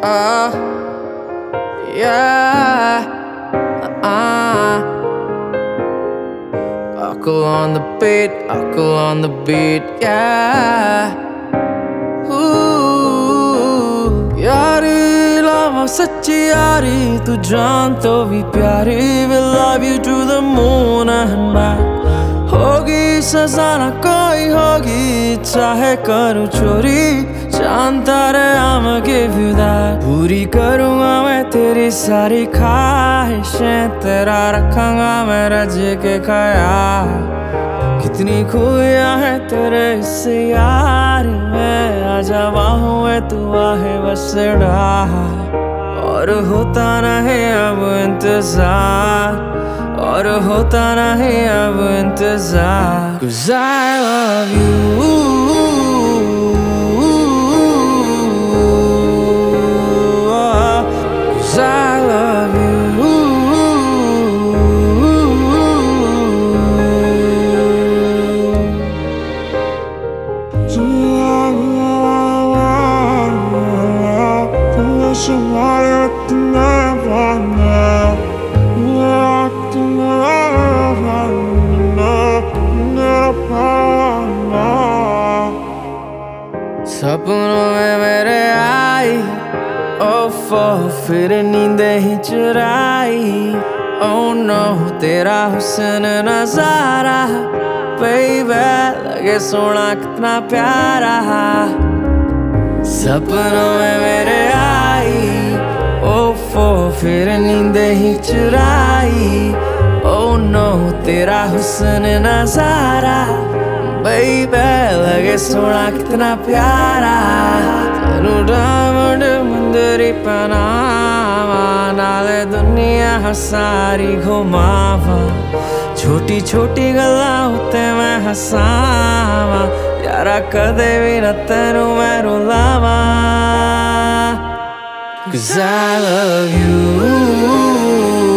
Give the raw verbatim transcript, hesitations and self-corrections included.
uh, yeah, uh, Buckle on the beat, buckle on the beat, yeah. Ooh, यारी लावा सच्ची यारी तू जान तो भी प्यारी will love you to the moon and back होगी सजा ना कोई होगी चाहे करूँ चोरी जानता रहे I'ma give you that पूरी करूँगा मैं तेरी सारी ख्वाहिशें तेरा रखूँगा मैं रज के ख्याल कितनी खूबियाँ हैं तेरे इस यार में आजा बाहों में तू आहे बस डाल और होता नहीं अब इंतजार और होता नहीं अब इंतजार 'Cause I love you सपनों में मेरे आई ओफो फिर नींदें ही चुराई Oh no तेरा हुस्न नजारा Baby लगे सोना कितना प्यारा सपनों में मेरे आई ओफो फिर नींदें ही चुराई Oh no तेरा हुस्न नजारा Baby लगे सोना कितना प्यारा तेनू डायमंड मुंदरी पहनावा नाले दुनिया सारी घुमावा छोटी छोटी गल्लां उत्ते मैं हसावा यारा कदे भी ना तेनू मैं रुलावा 'Cause I love you